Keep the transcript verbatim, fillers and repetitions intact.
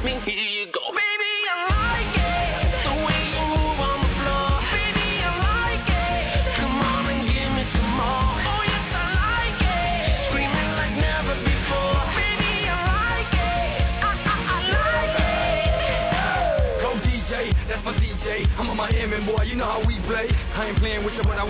me hear you go. Baby, I like it, the way you move on the floor. Baby, I like it, come on and give me some more. Oh yes, I like it, screaming like never before. Baby, I like it, I, I, I like it. Go D J, that's my D J. I'm a Miami boy, you know how we play. I ain't playing with you, but I